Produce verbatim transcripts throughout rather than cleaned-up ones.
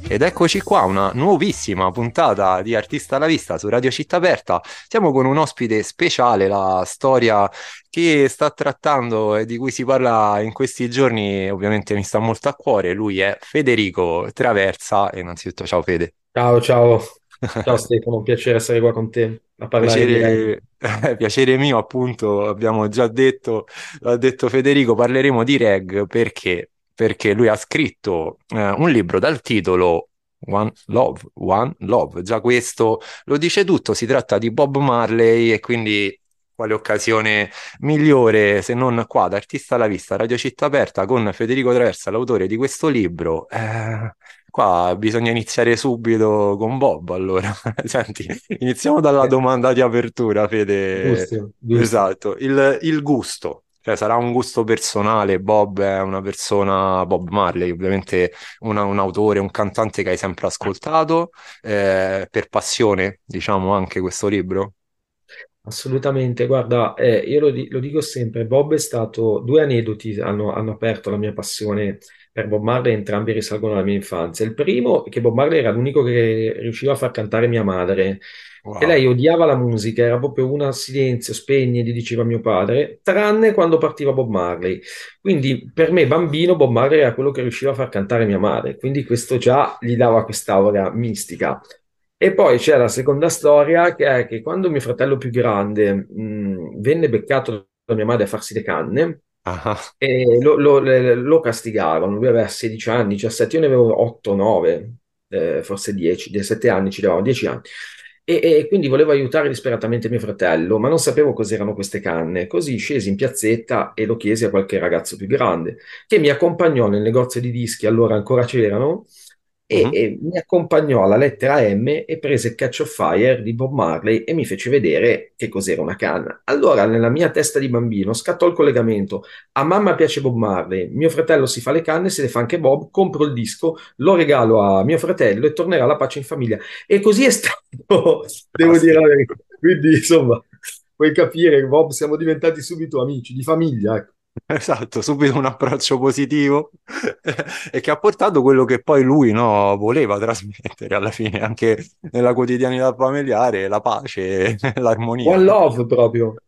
Ed eccoci qua, una nuovissima puntata di Artista alla Vista su Radio Città Aperta. Siamo con un ospite speciale, la storia che sta trattando e di cui si parla in questi giorni, ovviamente mi sta molto a cuore. Lui è Federico Traversa. E innanzitutto ciao Fede. Ciao, ciao, ciao Stefano, un piacere essere qua con te a parlare di reggae. Piacere, eh, piacere mio, appunto, abbiamo già detto, l'ha detto Federico, parleremo di reg perché? Perché lui ha scritto eh, un libro dal titolo One Love, One Love. Già questo lo dice tutto, si tratta di Bob Marley e quindi quale occasione migliore se non qua, ad Artista alla Vista, Radio Città Aperta con Federico Traversa, l'autore di questo libro. Eh, Qua bisogna iniziare subito con Bob, allora. Senti, iniziamo dalla Eh, domanda di apertura, Fede. Giusto, giusto. Esatto, il, il gusto. Cioè, sarà un gusto personale. Bob è una persona, Bob Marley, ovviamente una- un autore, un cantante che hai sempre ascoltato, eh, per passione, diciamo, anche questo libro. Assolutamente, guarda, eh, io lo, di- lo dico sempre, Bob è stato, due aneddoti hanno, hanno aperto la mia passione per Bob Marley, entrambi risalgono alla mia infanzia. Il primo è che Bob Marley era l'unico che riusciva a far cantare mia madre e Wow. lei odiava la musica, era proprio una silenzio, spegni, gli diceva mio padre, tranne quando partiva Bob Marley. Quindi per me bambino Bob Marley era quello che riusciva a far cantare mia madre, quindi questo già gli dava quest'aura mistica. E poi c'è la seconda storia che è che quando mio fratello più grande mh, venne beccato da mia madre a farsi le canne, Ah, e lo, lo- le- lo castigarono. Lui aveva sedici anni, diciassette, io ne avevo otto, nove, eh, forse dieci, diciassette anni, ci davamo dieci anni. E, e quindi volevo aiutare disperatamente mio fratello, ma non sapevo cos'erano queste canne. Così scesi in piazzetta e lo chiesi a qualche ragazzo più grande, che mi accompagnò nel negozio di dischi, allora ancora c'erano, e, mhm. e mi accompagnò alla lettera M e prese Catch of Fire di Bob Marley e mi fece vedere che cos'era una canna. Allora, nella mia testa di bambino, scattò il collegamento. A mamma piace Bob Marley, mio fratello si fa le canne, se le fa anche Bob, compro il disco, lo regalo a mio fratello e tornerà la pace in famiglia. E così è stato, devo dire la Fantastico. verità. Quindi, insomma, puoi capire che Bob siamo diventati subito amici di famiglia, ecco. Esatto, subito un approccio positivo e che ha portato quello che poi lui, no, voleva trasmettere alla fine, anche nella quotidianità familiare, la pace, l'armonia. One love proprio.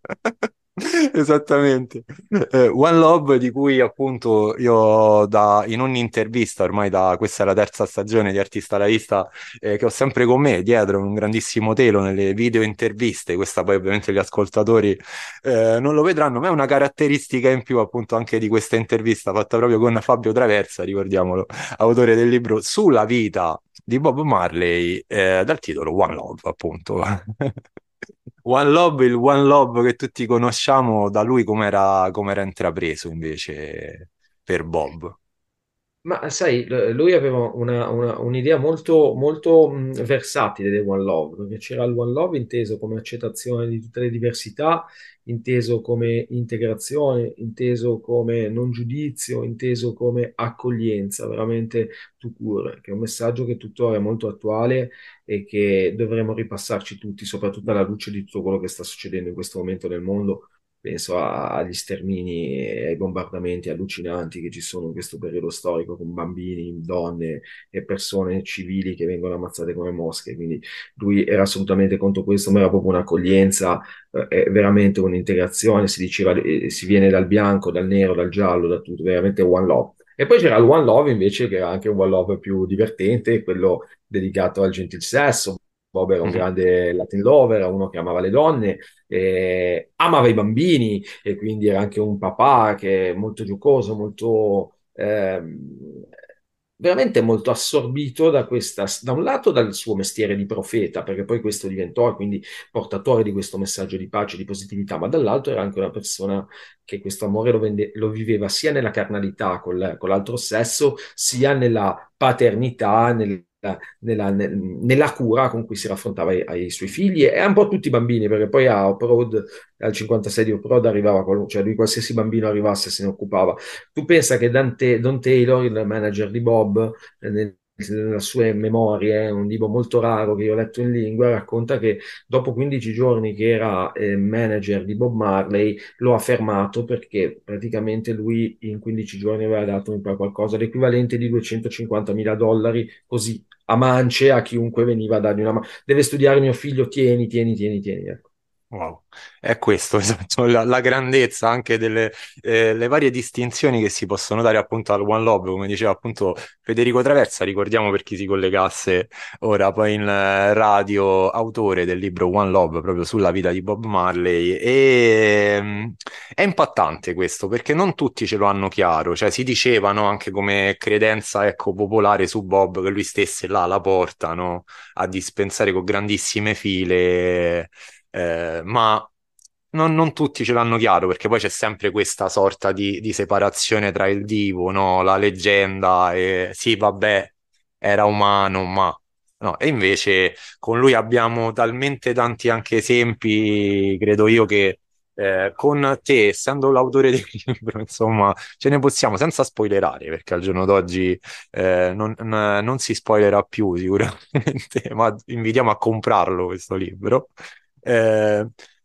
Esattamente. Eh, One Love di cui appunto io da, in ogni intervista, ormai da questa è la terza stagione di Artista alla Vista, eh, che ho sempre con me dietro un grandissimo telo nelle video interviste, questa poi ovviamente gli ascoltatori eh, non lo vedranno, ma è una caratteristica in più appunto anche di questa intervista fatta proprio con Fabio Traversa, ricordiamolo, autore del libro sulla vita di Bob Marley, eh, dal titolo One Love, appunto. One Love, il One Love che tutti conosciamo, da lui com'era com'era intrapreso invece per Bob. Ma sai, l- lui aveva una- una- un'idea molto, molto mh, versatile del One Love, perché c'era il One Love inteso come accettazione di tutte le diversità, inteso come integrazione, inteso come non giudizio, inteso come accoglienza, veramente tout court, che è un messaggio che tuttora è molto attuale e che dovremmo ripassarci tutti, soprattutto alla luce di tutto quello che sta succedendo in questo momento nel mondo. Penso a- agli stermini e ai bombardamenti allucinanti che ci sono in questo periodo storico con bambini, donne e persone civili che vengono ammazzate come mosche. Quindi lui era assolutamente contro questo, ma era proprio un'accoglienza, eh, è veramente un'integrazione. Si diceva, eh, si viene dal bianco, dal nero, dal giallo, da tutto, veramente one love. E poi c'era il One Love invece, che era anche un One Love più divertente, quello dedicato al gentil sesso. Bob era un Mhm. grande Latin lover, era uno che amava le donne, eh, amava i bambini e quindi era anche un papà che è molto giocoso, molto ehm, veramente molto assorbito da questa, da un lato dal suo mestiere di profeta, perché poi questo diventò quindi portatore di questo messaggio di pace, di positività, ma dall'altro era anche una persona che questo amore lo, vende- lo viveva sia nella carnalità col- con l'altro sesso, sia nella paternità, nel- nella, nel- nella cura con cui si raffrontava ai, ai suoi figli e un po' tutti i bambini, perché poi a Oprod, al cinquantasei di Oprod arrivava, qual- cioè lui qualsiasi bambino arrivasse se ne occupava. Tu pensa che Dante, Don Taylor, il manager di Bob, eh, nel- nelle sue memorie, un libro molto raro che io ho letto in lingua, racconta che dopo quindici giorni che era eh, manager di Bob Marley, lo ha fermato perché praticamente lui in quindici giorni aveva dato un po' qualcosa, l'equivalente di duecentocinquantamila dollari così a mance a chiunque veniva a dargli una mano. Deve studiare mio figlio, tieni, tieni, tieni, tieni. Ecco. Wow, è questo, esatto, la, la grandezza anche delle eh, le varie distinzioni che si possono dare appunto al One Love, come diceva appunto Federico Traversa, ricordiamo per chi si collegasse ora poi in eh, radio, autore del libro One Love proprio sulla vita di Bob Marley e mm, è impattante questo perché non tutti ce lo hanno chiaro, cioè si dicevano anche come credenza ecco, popolare su Bob che lui stesse là alla porta, no? A dispensare con grandissime file eh, ma non, non tutti ce l'hanno chiaro perché poi c'è sempre questa sorta di, di separazione tra il divo, no? La leggenda e sì, vabbè, era umano, ma no. E invece con lui abbiamo talmente tanti anche esempi, credo io che eh, con te, essendo l'autore del libro, insomma, ce ne possiamo senza spoilerare perché al giorno d'oggi eh, non, non non si spoilerà più sicuramente, ma invitiamo a comprarlo questo libro. Eh,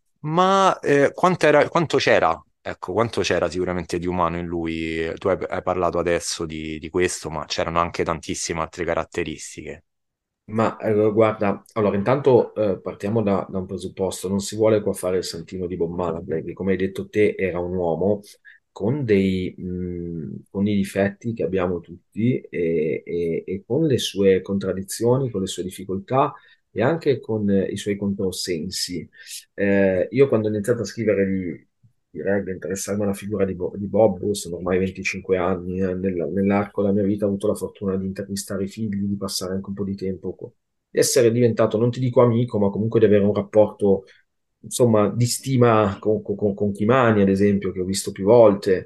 ma eh, quanto era- quanto c'era? Ecco, quanto c'era sicuramente di umano in lui? Tu hai, hai parlato adesso di, di questo, ma c'erano anche tantissime altre caratteristiche. Ma eh, guarda, allora intanto eh, partiamo da, da un presupposto, non si vuole qua fare il santino di Bob Marley, che come hai detto te era un uomo con dei, mh, con i difetti che abbiamo tutti e, e- e con le sue contraddizioni, con le sue difficoltà e anche con eh, i suoi controsensi. Eh, io quando ho iniziato a scrivere di, di reggae, a interessarmi alla figura di, Bo- di Bob, sono ormai venticinque anni, eh, nel- nell'arco della mia vita ho avuto la fortuna di intervistare i figli, di passare anche un po' di tempo, co- di essere diventato, non ti dico amico, ma comunque di avere un rapporto, insomma, di stima con, con, con con Kimani, ad esempio, che ho visto più volte.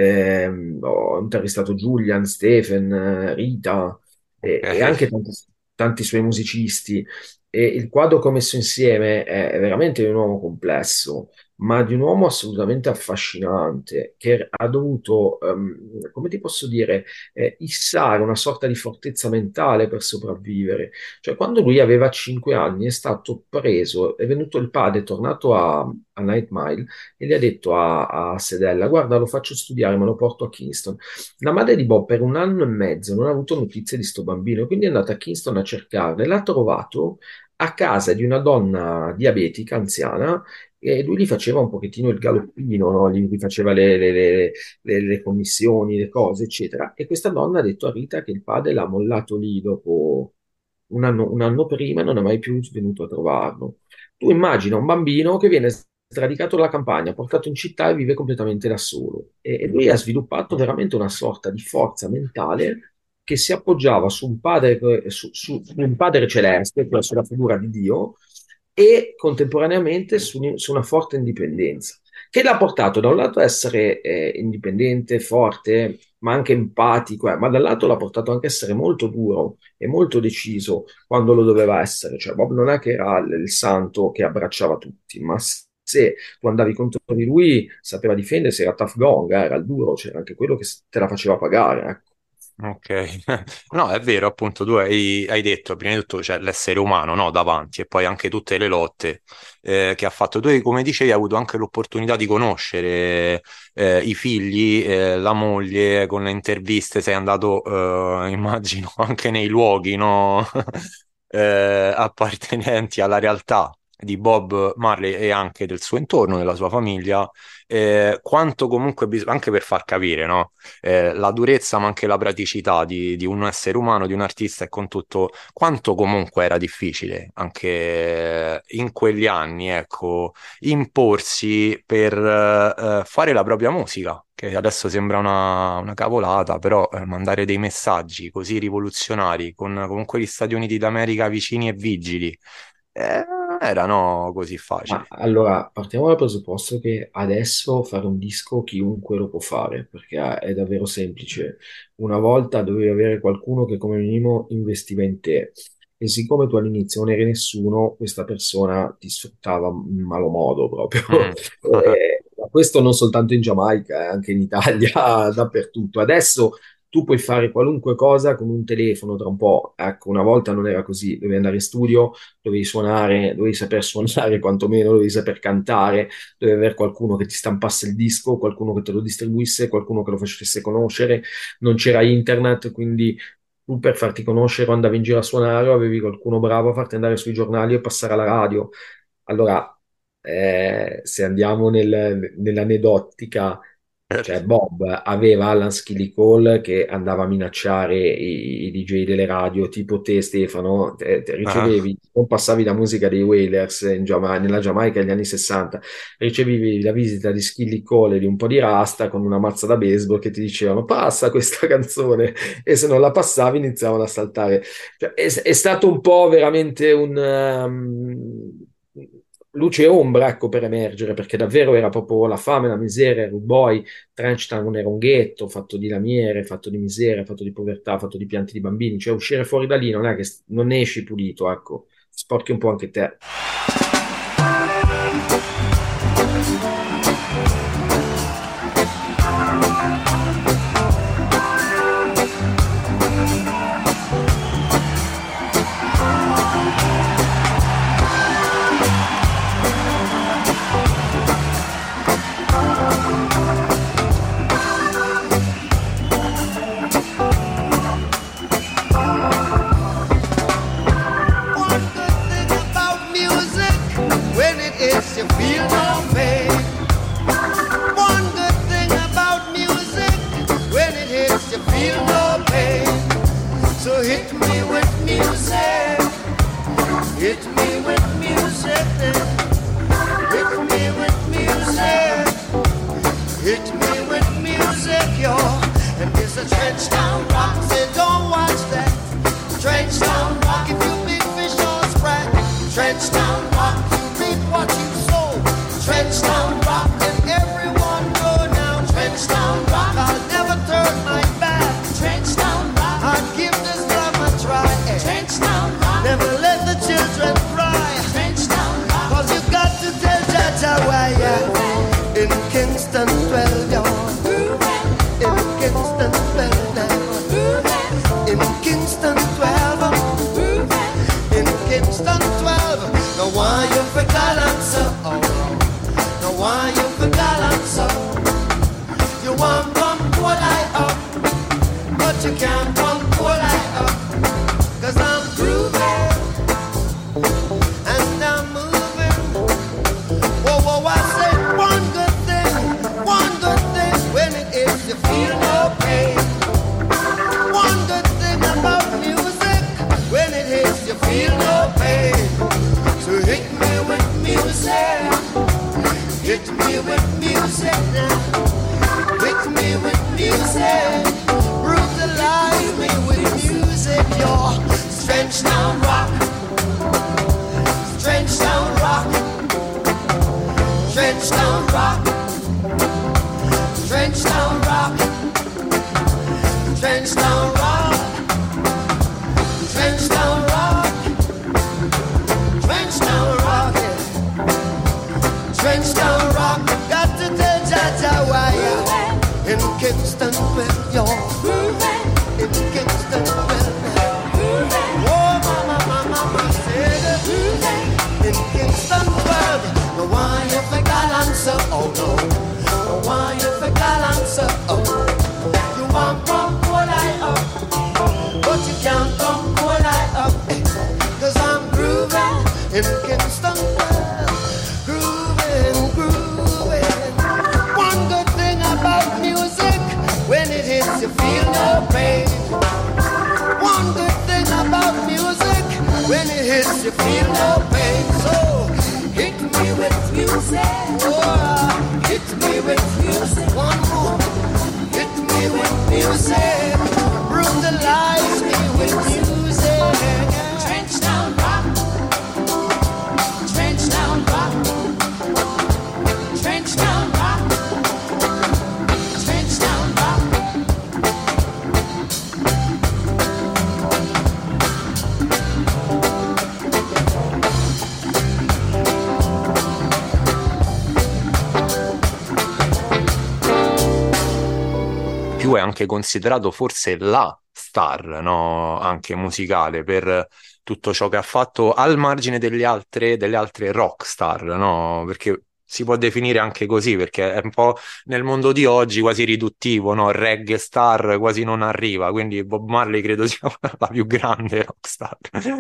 Ehm, ho intervistato Julian, Stephen, eh, Rita Ok. e, e anche tanti, tanti suoi musicisti. E il quadro che ho messo insieme è, è veramente di un uomo complesso, ma di un uomo assolutamente affascinante, che ha dovuto, ehm, come ti posso dire, eh, issare una sorta di fortezza mentale per sopravvivere. Cioè, quando lui aveva cinque anni è stato preso, è venuto il padre, è tornato a, a Night Mile e gli ha detto a, a Sedella, guarda, lo faccio studiare, me lo porto a Kingston. La madre di Bob per un anno e mezzo non ha avuto notizie di sto bambino, quindi è andata a Kingston a cercarlo e l'ha trovato a casa di una donna diabetica anziana e lui gli faceva un pochettino il galoppino, no? Gli, gli faceva le, le- le- le- le commissioni, le cose, eccetera. E questa donna ha detto a Rita che il padre l'ha mollato lì dopo un anno, un anno prima e non è mai più venuto a trovarlo. Tu immagina un bambino che viene sradicato dalla campagna, portato in città e vive completamente da solo. E, e lui ha sviluppato veramente una sorta di forza mentale che si appoggiava su un padre, su, su- su un padre celeste, cioè sulla figura di Dio, e contemporaneamente su, su una forte indipendenza, che l'ha portato da un lato a essere eh, indipendente, forte, ma anche empatico, eh, ma dall'altro l'ha portato anche a essere molto duro e molto deciso quando lo doveva essere. Cioè, Bob non è che era il, il santo che abbracciava tutti, ma se tu andavi contro di lui sapeva difendersi, era tough gong, eh, era il duro, c'era anche quello che te la faceva pagare, ecco. Ok, no, è vero, appunto, tu hai, hai detto, prima di tutto c'è l'essere umano, no, davanti, e poi anche tutte le lotte eh, che ha fatto. Tu, hai- come dicevi, hai avuto anche l'opportunità di conoscere eh, i figli, eh, la moglie, con le interviste, sei andato, eh, immagino, anche nei luoghi, no, eh, appartenenti alla realtà di Bob Marley e anche del suo entorno, della sua famiglia, eh, quanto comunque, bis- anche per far capire, no? eh, la durezza ma anche la praticità di, di un essere umano, di un artista e con tutto quanto comunque era difficile anche eh, in quegli anni, ecco, imporsi per eh, fare la propria musica, che adesso sembra una, una cavolata, però eh, mandare dei messaggi così rivoluzionari con comunque gli Stati Uniti d'America vicini e vigili, eh, non erano così Ma facili. allora partiamo dal presupposto che adesso fare un disco chiunque lo può fare, perché è davvero semplice. Una volta dovevi avere qualcuno che come minimo investiva in te. E siccome tu all'inizio non eri nessuno, questa persona ti sfruttava in malo modo proprio. Mm. Eh, ma questo non soltanto in Giamaica, eh, anche in Italia, dappertutto. Adesso tu puoi fare qualunque cosa con un telefono tra un po'. Ecco, una volta non era così, dovevi andare in studio, dovevi suonare, dovevi saper suonare quantomeno, dovevi saper cantare, dovevi avere qualcuno che ti stampasse il disco, qualcuno che te lo distribuisse, qualcuno che lo facesse conoscere. Non c'era internet, quindi tu per farti conoscere o andavi in giro a suonare o avevi qualcuno bravo a farti andare sui giornali o passare alla radio. Allora, eh, se andiamo nel- nell'aneddotica, cioè certo. Bob aveva Alan Skilly Cole che andava a minacciare i, i D J delle radio, tipo te Stefano, te- te Ah, ricevevi, non passavi la musica dei Wailers in Giama- nella Giamaica negli anni sessanta, ricevevi la visita di Skilly Cole e di un po' di rasta con una mazza da baseball che ti dicevano passa questa canzone e se non la passavi iniziavano a saltare. Cioè, è, è stato un po' veramente un... um, luce e ombra, ecco, per emergere, perché davvero era proprio la fame, la miseria, il boy, Trenchtown era un ghetto fatto di lamiere, fatto di miseria, fatto di povertà, fatto di pianti di bambini, cioè uscire fuori da lì non è che s- non esci pulito, ecco, sporchi un po' anche te. One good thing about music, when it hits you feel no pain. One good thing about music, when it hits you feel no pain. So hit me with music, hit me with music, hit me with music, hit me with music, yo. And it's a trench down rock, say don't watch that. Trench down rock, if you big fish or sprat. Trench down rock, you reap what you sow. Trench down rock, and everyone go now. Trench down rock, I'll never turn my back. Trench down rock, I'll give this love a try. Trench down rock, never let the children cry. Trench down rock, cause you got to tell Jaja why, yeah. In Kingston twelve, yo. In Kingston twelve, now. In Kingston twelve, in Kingston twelve. No why you for balance, oh, no why you for balance, you want come pull I up, but you can't come pull I up, cause I'm grooving and I'm moving. Whoa, whoa, I say one good thing, one good thing, when it is you feel no pain. One good thing about music, when it hits you feel no pain. So hit me with music, hit me with music now. Hit me with music, brutalize me with music, yo. Trench down rock, trench down rock, trench down rock, trench down rock. Trench down rock, trench down rock, trench down rock, yeah. Trench down rock, got to tell Jaja why, yeah. In Kingston, well, yo. In Kingston, well, oh, mama, mama, mama, said it. In Kingston, well, no why you for balance, oh no. No why you for balance, oh. You want come pull I up, but you can't come pull I up, eh, cause I'm grooving in Kingston, well, grooving, grooving. One good thing about music, when it hits you feel no pain. One good thing about music, when it hits you feel no pain. So hit me with music, oh, hit me with music. One more. Hit me with music, brutalize me with music. Trench down rock, trench down rock, trench down rock, trench down rock. più è anche considerato forse la star, no? Anche musicale per tutto ciò che ha fatto al margine delle altre, delle altre rock star, no? Perché si può definire anche così, perché è un po' nel mondo di oggi quasi riduttivo, no? Reggae star quasi non arriva, quindi Bob Marley credo sia la più grande rockstar.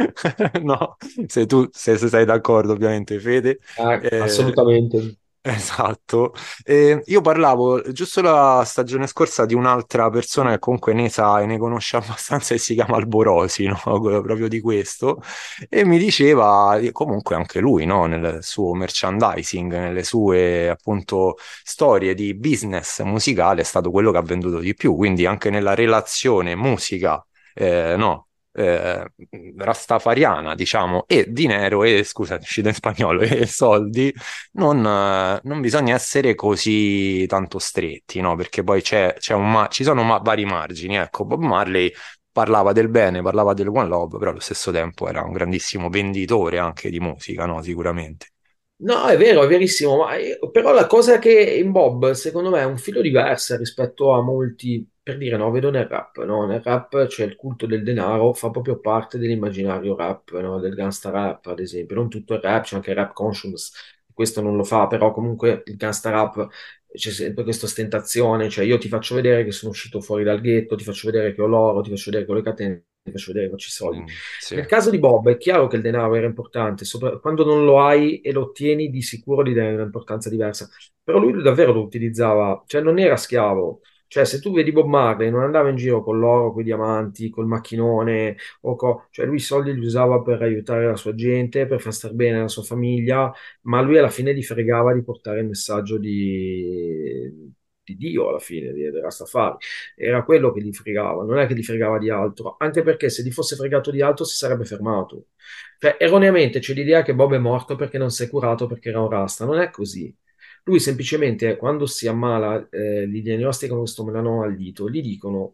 No, se tu se, se sei d'accordo, ovviamente, Fede. Eh, Eh, assolutamente. Esatto. Eh, io parlavo giusto la stagione scorsa di un'altra persona che comunque ne sa e ne conosce abbastanza e si chiama Alborosi, no? Proprio di questo. E mi diceva eh, comunque anche lui, no? Nel suo merchandising, nelle sue appunto storie di business musicale è stato quello che ha venduto di più. Quindi anche nella relazione musica, eh, no? eh, rastafariana, diciamo, e dinero e scusa, è uscito in spagnolo, e soldi non, eh, non bisogna essere così tanto stretti, no? Perché poi c'è, c'è un ma- ci sono ma- vari margini. Ecco, Bob Marley parlava del bene, parlava del One Love, però allo stesso tempo era un grandissimo venditore anche di musica, no? Sicuramente. No, è vero, è verissimo, ma io- però la cosa che in Bob, secondo me, è un filo diversa rispetto a molti, per dire, no, vedo nel rap, no? Nel rap c'è il culto del denaro, fa proprio parte dell'immaginario rap, no? Del gangsta rap, ad esempio. Non tutto il rap, c'è anche il rap conscious, questo non lo fa, però comunque il gangsta rap c'è sempre questa ostentazione, cioè io ti faccio vedere che sono uscito fuori dal ghetto, ti faccio vedere che ho l'oro, ti faccio vedere che ho le catene, ti faccio vedere che faccio i soldi. Mm, sì. Nel caso di Bob è chiaro che il denaro era importante, sopra- quando non lo hai e lo ottieni di sicuro gli dai un'importanza diversa, però lui davvero lo utilizzava, cioè non era schiavo, cioè se tu vedi Bob Marley non andava in giro con l'oro, con i diamanti, col macchinone, o co- cioè lui i soldi li usava per aiutare la sua gente, per far star bene la sua famiglia, ma a lui alla fine gli fregava di portare il messaggio di... di Dio alla fine, di, di Rastafari. Era quello che gli fregava, non è che gli fregava di altro, anche perché se gli fosse fregato di altro si sarebbe fermato. Cioè, erroneamente c'è l'idea che Bob è morto perché non si è curato perché era un rasta, non è così. Lui semplicemente quando si ammala, eh, gli diagnosticano questo melanoma al dito, gli dicono,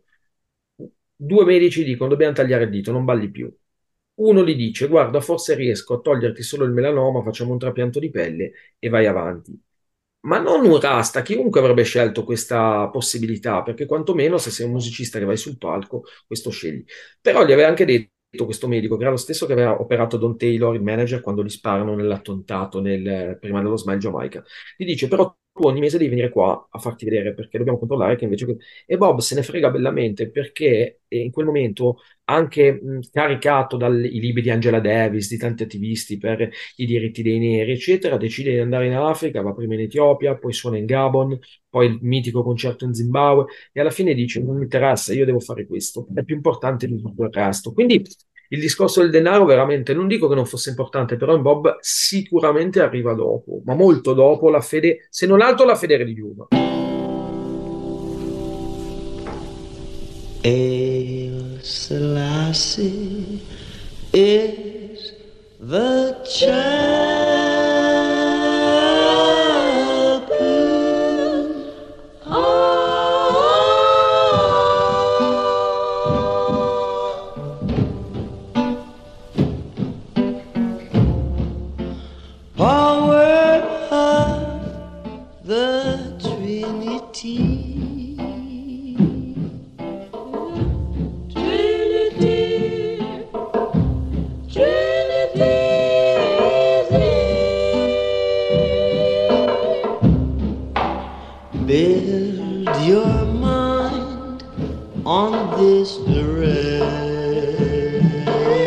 due medici dicono dobbiamo tagliare il dito, non balli più. Uno gli dice guarda, forse riesco a toglierti solo il melanoma, facciamo un trapianto di pelle e vai avanti. Ma non un rasta, chiunque avrebbe scelto questa possibilità, perché quantomeno se sei un musicista che vai sul palco, questo scegli. Però gli aveva anche detto questo medico, che era lo stesso che aveva operato Don Taylor, il manager, quando gli sparano nell'attontato nel, prima dello Smile Jamaica. Gli dice, però tu ogni mese devi venire qua a farti vedere, perché dobbiamo controllare che invece... E Bob se ne frega bellamente, perché eh, in quel momento, anche mh, caricato dai libri di Angela Davis, di tanti attivisti per i diritti dei neri, eccetera, decide di andare in Africa, va prima in Etiopia, poi suona in Gabon, poi il mitico concerto in Zimbabwe, e alla fine dice, non mi interessa, io devo fare questo, è più importante di tutto il resto. Quindi il discorso del denaro veramente, non dico che non fosse importante, però in Bob sicuramente arriva dopo, ma molto dopo la fede, se non altro la fede religiosa. Hail Selassie is the champion. Power of the Trinity. Build your mind on this direction.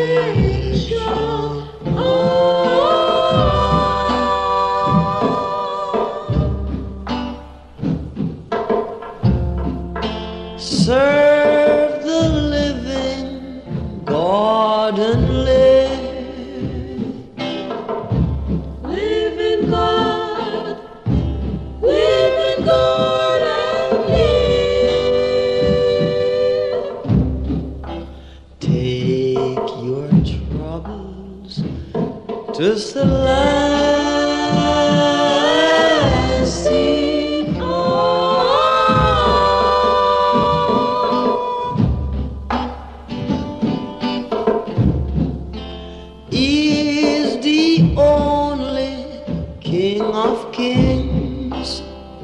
Serve the living God and live. Live in God. Live in God and live. Take your troubles to Selassie. Is the only King of Kings.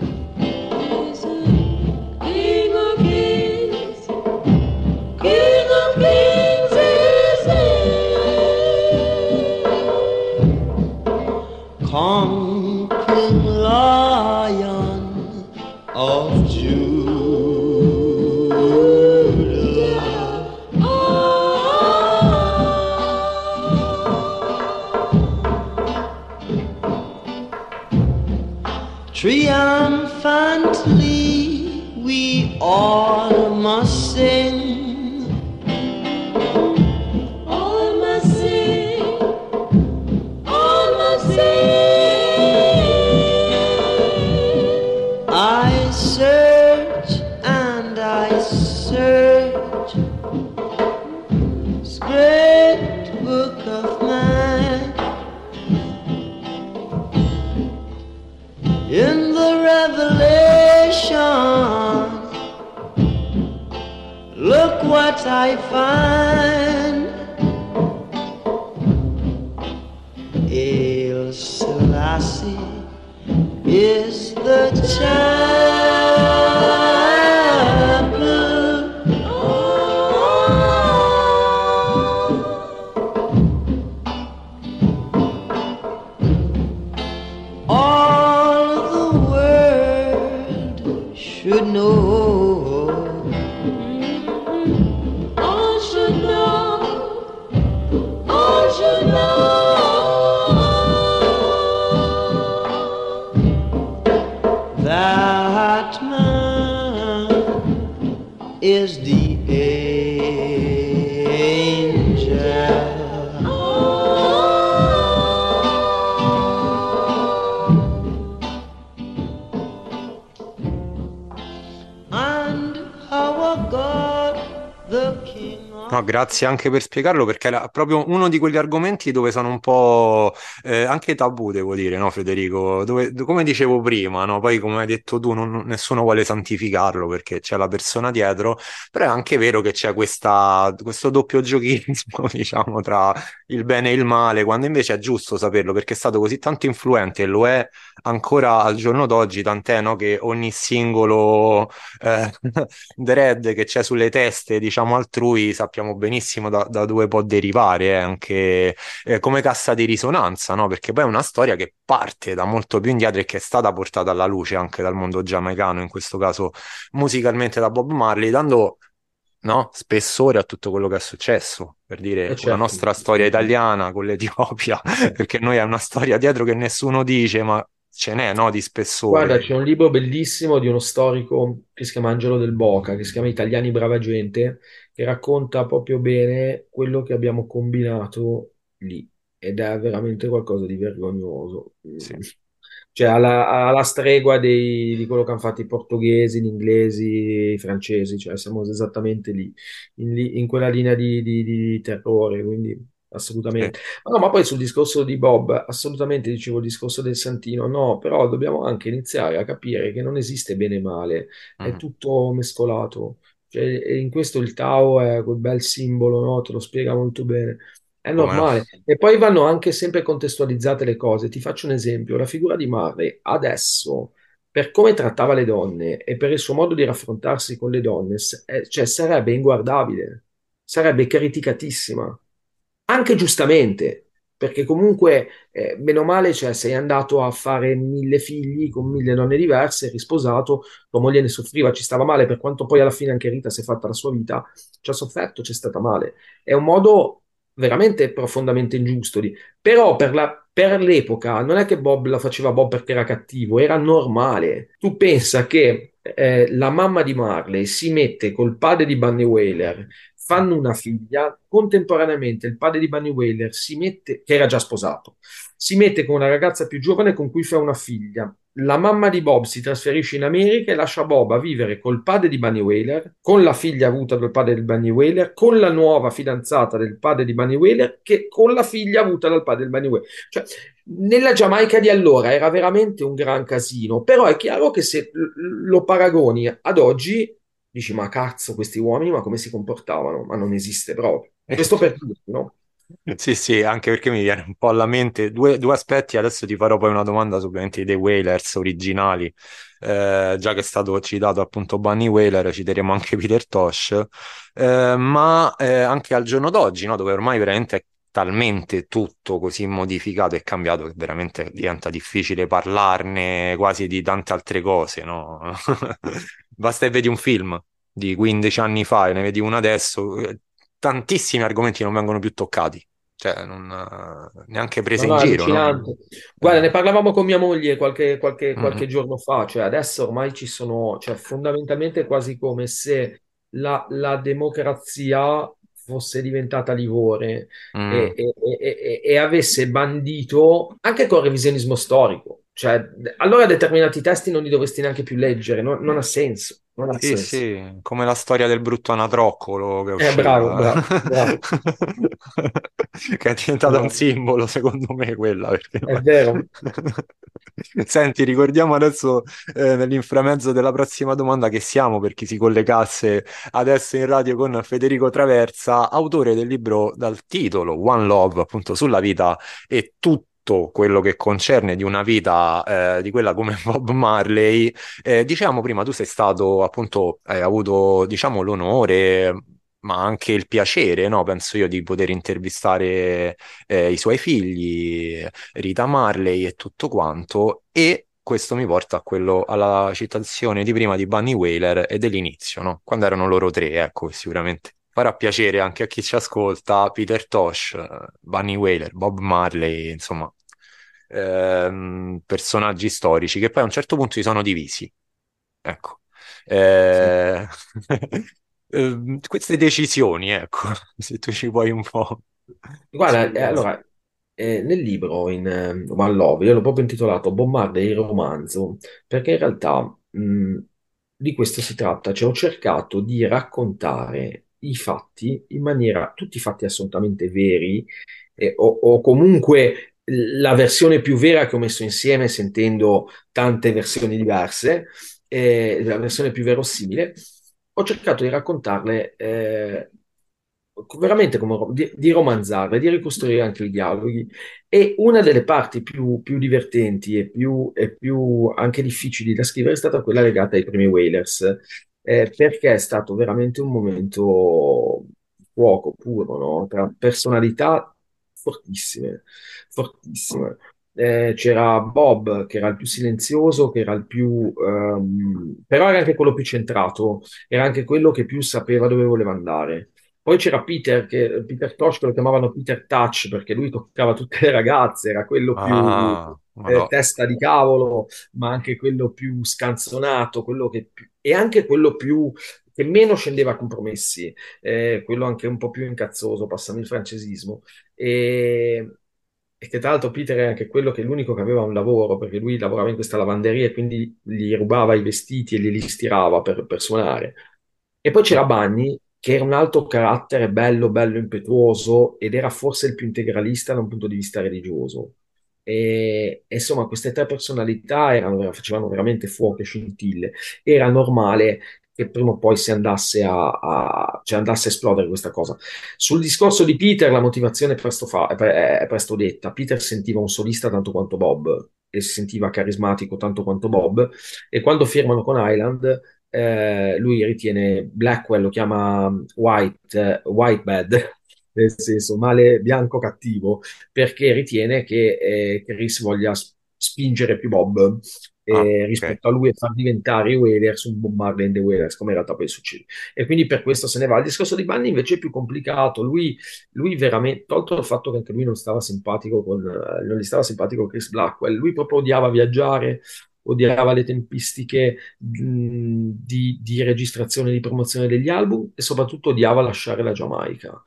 King of Kings, King of Kings is he. Triumphantly we all must sing. All must sing. All must sing. I search and I search. Great book of mine. In the Revelation, look what I find. El Selassie is the chapel. All the world should know. All should know. All should know that man is the angel. No, grazie anche per spiegarlo, perché era proprio uno di quegli argomenti dove sono un po' eh, anche tabù, devo dire, no, Federico? Dove, come dicevo prima, no? Poi come hai detto tu, non- nessuno vuole santificarlo perché c'è la persona dietro, però è anche vero che c'è questa, questo doppio giochismo, diciamo, tra il bene e il male, quando invece è giusto saperlo perché è stato così tanto influente e lo è ancora al giorno d'oggi, tant'è, no, che ogni singolo eh, dread che c'è sulle teste, diciamo, altrui, sappiamo benissimo da, da dove può derivare, eh, anche eh, come cassa di risonanza, no? Perché poi è una storia che parte da molto più indietro e che è stata portata alla luce anche dal mondo giamaicano, in questo caso musicalmente da Bob Marley, dando, no, spessore a tutto quello che è successo, per E dire una certo, nostra storia italiana con l'Etiopia, perché noi è una storia dietro che nessuno dice, ma ce n'è, no, di guarda, spessore. c'è un libro bellissimo di uno storico che si chiama Angelo Del Boca, che si chiama Italiani Brava Gente, che racconta proprio bene quello che abbiamo combinato lì. Ed è veramente qualcosa di vergognoso. Sì, Mm. Cioè, alla, alla stregua dei- di quello che hanno fatto i portoghesi, gli inglesi, i francesi, cioè siamo esattamente lì, in, li- in quella linea di, di- di terrore, quindi sì. assolutamente. Ma no, ma poi sul discorso di Bob, assolutamente dicevo il discorso del Santino, no, però dobbiamo anche iniziare a capire che non esiste bene e male, è Mhm. tutto mescolato. Cioè, e in questo il Tao è quel bel simbolo, no? Te lo spiega molto bene. È Come... normale. E poi vanno anche sempre contestualizzate le cose. Ti faccio un esempio. La figura di Marley adesso, per come trattava le donne e per il suo modo di raffrontarsi con le donne, s- eh, cioè, sarebbe inguardabile, sarebbe criticatissima anche giustamente, perché comunque, eh, bene o male, cioè, sei andato a fare mille figli con mille donne diverse, risposato, tua moglie ne soffriva, ci stava male, per quanto poi alla fine anche Rita si è fatta la sua vita, ci ha sofferto, c'è stata male. È un modo veramente profondamente ingiusto di... Però per la- per l'epoca non è che Bob la faceva Bob perché era cattivo, era normale. Tu pensa che eh, la mamma di Marley si mette col padre di Bunny Wailer, fanno una figlia, contemporaneamente il padre di Bunny Wailer si mette, che era già sposato, si mette con una ragazza più giovane con cui fa una figlia. La mamma di Bob si trasferisce in America e lascia Bob a vivere col padre di Bunny Wailer, con la figlia avuta dal padre di Bunny Wailer, con la nuova fidanzata del padre di Bunny Wailer, che con la figlia avuta dal padre di Bunny Wailer. Cioè, nella Giamaica di allora era veramente un gran casino, però è chiaro che se l- lo paragoni ad oggi dici, ma cazzo, questi uomini, ma come si comportavano? Ma non esiste proprio. Questo per tutti, no? Sì, sì, anche perché mi viene un po' alla mente due, due aspetti. Adesso ti farò poi una domanda sull'ente dei Wailers originali. Eh, già che è stato citato appunto Bunny Wailer, citeremo anche Peter Tosh, Eh, ma eh, anche al giorno d'oggi, no, dove ormai veramente è talmente tutto così modificato e cambiato che veramente diventa difficile parlarne quasi di tante altre cose, no? Basta che vedi un film di quindici anni fa e ne vedi uno adesso, eh, tantissimi argomenti non vengono più toccati. cioè non, eh, neanche No, prese in no, è giro, no? allucinante. Guarda, Eh, ne parlavamo con mia moglie qualche, qualche- mm, qualche giorno fa, cioè adesso ormai ci sono, cioè fondamentalmente è quasi come se la, la democrazia fosse diventata livore e, mm. e- e- e- e avesse bandito anche col revisionismo storico. Cioè, allora determinati testi non li dovresti neanche più leggere, non, non ha senso, non ha Sì, senso. sì, come la storia del brutto anatroccolo che è Eh, bravo, uscita, bravo, bravo, che è diventata un bravo. simbolo, secondo me, quella. Perché... È vero. Senti, ricordiamo adesso, eh, nell'inframezzo della prossima domanda, che siamo, per chi si collegasse adesso in radio, con Federico Traversa, autore del libro dal titolo One Love, appunto sulla vita e tutto quello che concerne di una vita, eh, di quella come Bob Marley. Eh, diciamo prima, tu sei stato appunto, hai avuto diciamo l'onore, ma anche il piacere, no? Penso io, di poter intervistare eh, i suoi figli, Rita Marley e tutto quanto. E questo mi porta a quello, alla citazione di prima di Bunny Wailer e dell'inizio, no? Quando erano loro tre, ecco, sicuramente farà piacere anche a chi ci ascolta: Peter Tosh, eh, Bunny Wailer, Bob Marley, insomma, ehm, personaggi storici che poi a un certo punto si sono divisi. Ecco. Sì. Eh, ehm, queste decisioni, ecco, se tu ci puoi un po' Guarda, eh, spiegare. allora, eh, nel libro in eh, One Love, io l'ho proprio intitolato Bombarda il romanzo, perché in realtà mh, di questo si tratta, cioè ho cercato di raccontare i fatti in maniera, tutti i fatti assolutamente veri, eh, o, o comunque la versione più vera che ho messo insieme sentendo tante versioni diverse, eh, la versione più verosimile, ho cercato di raccontarle eh, veramente come ro- di, di romanzarle, di ricostruire anche i dialoghi. E una delle parti più, più divertenti e più, e più anche difficili da scrivere è stata quella legata ai primi Whalers, eh, perché è stato veramente un momento fuoco puro, no? Tra personalità fortissime, fortissime. Eh, c'era Bob che era il più silenzioso, che era il più, ehm, però era anche quello più centrato, era anche quello che più sapeva dove voleva andare. Poi c'era Peter, che, Peter Tosh, che lo chiamavano Peter Touch perché lui toccava tutte le ragazze, era quello più Ah, eh, madò. testa di cavolo, ma anche quello più scanzonato, quello che, e anche quello più che meno scendeva a compromessi, eh, quello anche un po' più incazzoso, passami il francesismo. E, e che tra l'altro Peter è anche quello che è l'unico che aveva un lavoro, perché lui lavorava in questa lavanderia e quindi gli rubava i vestiti e glieli stirava per, per suonare. E poi c'era Bagni, che era un altro carattere bello, bello impetuoso ed era forse il più integralista da un punto di vista religioso. E, e insomma, queste tre personalità erano, facevano veramente fuoco e scintille. Era normale che prima o poi si andasse a, a- cioè andasse a esplodere questa cosa. Sul discorso di Peter, la motivazione è presto, fa- è pre- è presto detta. Peter sentiva un solista tanto quanto Bob e si sentiva carismatico tanto quanto Bob. E quando firmano con Island, eh, lui ritiene Blackwell, lo chiama White, eh, white bad, nel senso male bianco cattivo, perché ritiene che eh, Chris voglia s- spingere più Bob Ah, eh, ok. rispetto a lui e far diventare i Whalers un Bob Marley and the Wailers, come in realtà poi succede. E quindi per questo se ne va. Il discorso di Bunny invece è più complicato. Lui, lui veramente, tolto il fatto che anche lui non stava simpatico con, eh, non gli stava simpatico Chris Blackwell, lui proprio odiava viaggiare, odiava le tempistiche mh, di, di registrazione e di promozione degli album e soprattutto odiava lasciare la Giamaica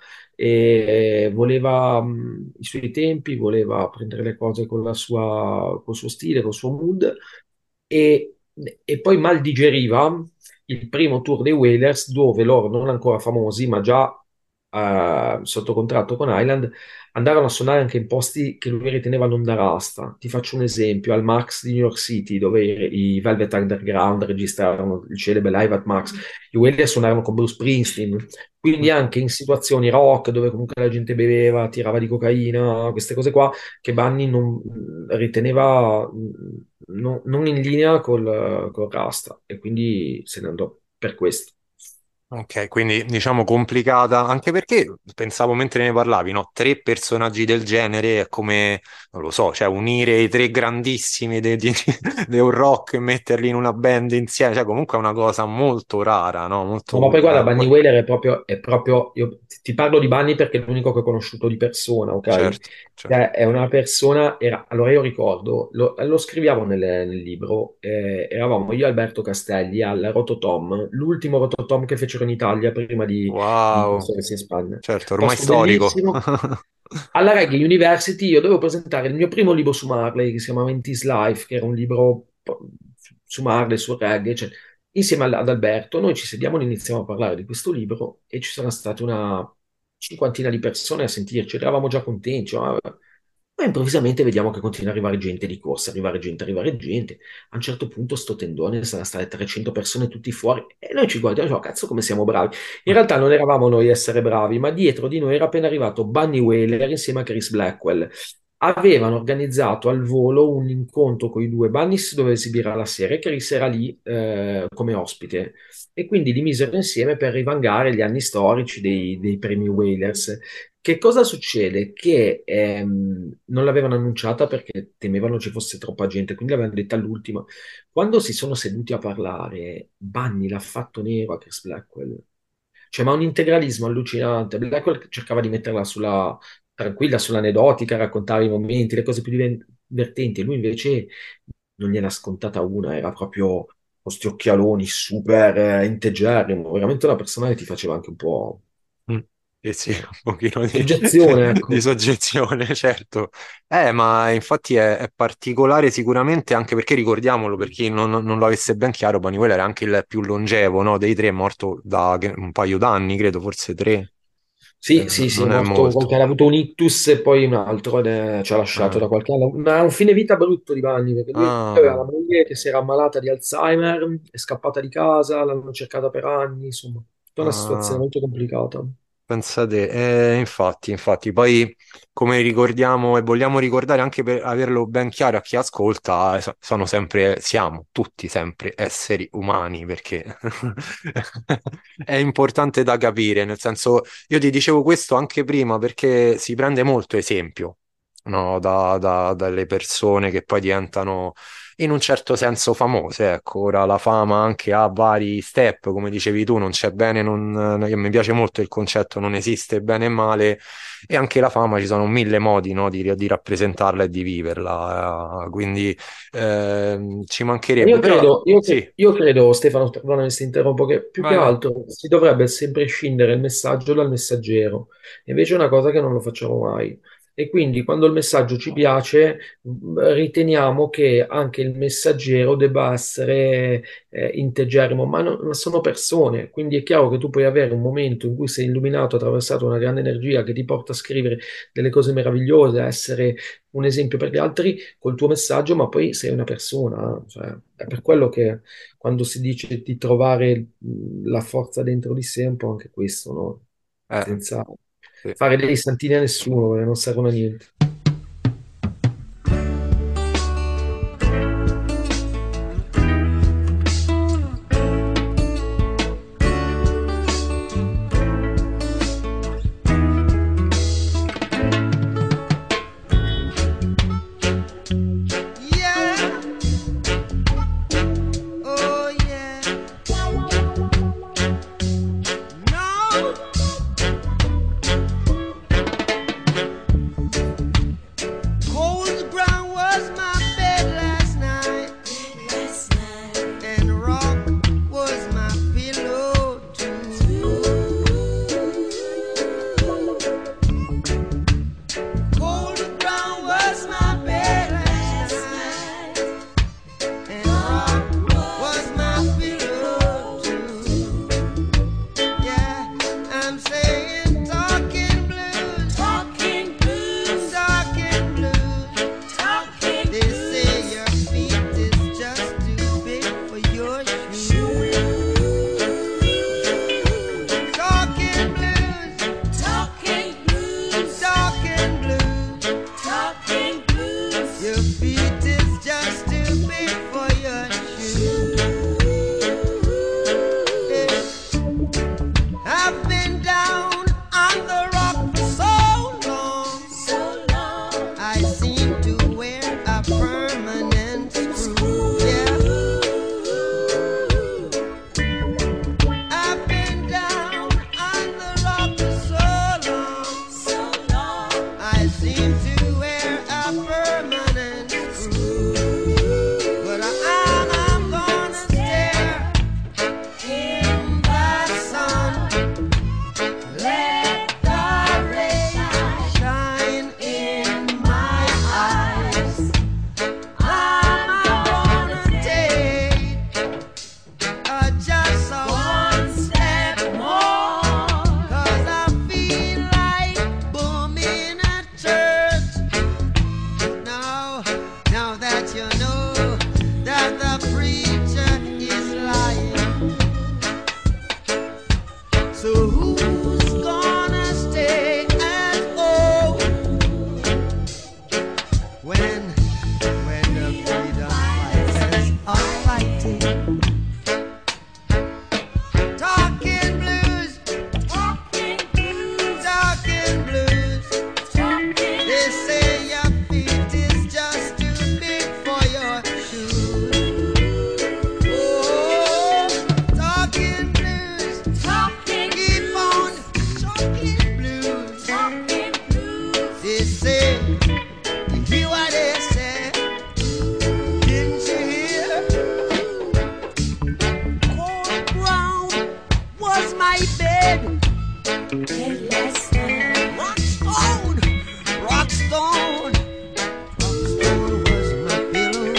e voleva mh, i suoi tempi, voleva prendere le cose con la sua, col suo stile, col suo mood e, e poi mal digeriva il primo tour dei Wailers dove loro non ancora famosi ma già eh, sotto contratto con Island andarono a suonare anche in posti che lui riteneva non da rasta. Ti faccio un esempio, al Max di New York City, dove i Velvet Underground registrarono il celebre Live at Max, i Wailers suonarono con Bruce Springsteen, quindi anche in situazioni rock, dove comunque la gente beveva, tirava di cocaina, queste cose qua, che Bunny non, riteneva non, non in linea col, col Rasta, e quindi se ne andò per questo. Ok, quindi diciamo complicata, anche perché pensavo mentre ne parlavi, no? Tre personaggi del genere è come, non lo so, cioè unire i tre grandissimi di di- di un rock e metterli in una band insieme, cioè comunque è una cosa molto rara, no? No, Molto ma poi unica. guarda, E Bunny poi, Wailer è proprio, è proprio, io ti parlo di Bunny perché è l'unico che ho conosciuto di persona, ok? certo, certo. Cioè, è una persona, era, allora io ricordo, lo, lo scriviamo nel, nel libro, eh, eravamo io e Alberto Castelli al Rototom, l'ultimo Rototom che fecero in Italia prima di, di Wow, trasferirsi in Spagna. certo, ormai Posto storico. bellissimo. Alla Reggae University io dovevo presentare il mio primo libro su Marley, che si chiamava In This Life, che era un libro po- su Marley, su reggae, cioè, insieme ad ad Alberto, noi ci sediamo e iniziamo a parlare di questo libro e ci sono state una cinquantina di persone a sentirci, eravamo già contenti, ma, ma improvvisamente vediamo che continua ad arrivare gente di corsa, arrivare gente, arrivare gente. A un certo punto sto tendone sarà state trecento persone tutti fuori e noi ci guardiamo e diciamo, cazzo come siamo bravi. In realtà non eravamo noi a essere bravi, ma dietro di noi era appena arrivato Bunny Wailer insieme a Chris Blackwell. Avevano organizzato al volo un incontro con i due. Bunny si doveva esibire alla sera e Chris era lì eh, come ospite e quindi li misero insieme per rivangare gli anni storici dei, dei premi Whalers. Che cosa succede? Che ehm, non l'avevano annunciata perché temevano ci fosse troppa gente, quindi l'avevano detta all'ultima. Quando si sono seduti a parlare, Bunny l'ha fatto nero a Chris Blackwell. Cioè, ma un integralismo allucinante. Blackwell cercava di metterla sulla tranquilla, sull'aneddotica, raccontare i momenti, le cose più diven- divertenti. Lui invece non gliela scontata una, era proprio con sti occhialoni super eh, integerrimo, veramente una persona che ti faceva anche un po' Mm. Eh sì, un pochino di, soggezione, di ecco. soggezione, certo. Eh, ma infatti è, è particolare sicuramente anche perché ricordiamolo, per chi non, non lo avesse ben chiaro, Paniquella era anche il più longevo, no, dei tre, è morto da che- un paio d'anni, credo, forse tre. Eh, Sì, sì, sì, è non è morto molto. qualche anno, ha avuto un ictus e poi un altro ed è- ci ha lasciato Ah, da qualche anno. Ma è un fine vita brutto di Vanni, perché lui aveva ah, la moglie che si era ammalata di Alzheimer, è scappata di casa, l'hanno cercata per anni, insomma, tutta una situazione ah. molto complicata. Pensate, eh, infatti, infatti, poi come ricordiamo e vogliamo ricordare anche per averlo ben chiaro a chi ascolta, eh, so- sono sempre, siamo tutti sempre esseri umani, perché è importante da capire, nel senso, io ti dicevo questo anche prima perché si prende molto esempio, no, da- da- dalle persone che poi diventano in un certo senso famose, ecco, ora la fama anche ha vari step, come dicevi tu, non c'è bene, non, io- mi piace molto il concetto non esiste bene e male, e anche la fama ci sono mille modi, no, di, di rappresentarla e di viverla, eh, quindi ehm, ci mancherebbe, Io però credo, io, sì, cre- io credo, Stefano, perdonami se ti interrompo, che più che vai, vai. altro si dovrebbe sempre scindere il messaggio dal messaggero. Invece è una cosa che non lo facciamo mai. E quindi quando il messaggio ci piace, mh, riteniamo che anche il messaggero debba essere eh, integerrimo, ma, non- ma sono persone. Quindi è chiaro che tu puoi avere un momento in cui sei illuminato, attraversato una grande energia che ti porta a scrivere delle cose meravigliose, a essere un esempio per gli altri col tuo messaggio, ma poi sei una persona, cioè, è per quello che quando si dice di trovare mh, la forza dentro di sé è un po' anche questo, no? Eh, Senza sì. fare dei santini a nessuno, perché non servono a niente. Yeah, oh yeah. No, They say your feet is just too big for your shoes. Oh, talking blues, talking keep on talking blues, talking blues. They say, you hear what they say? Didn't you hear? Cold ground was my bed. Bed last night. Rock stone, rock stone, rock stone was my pillow.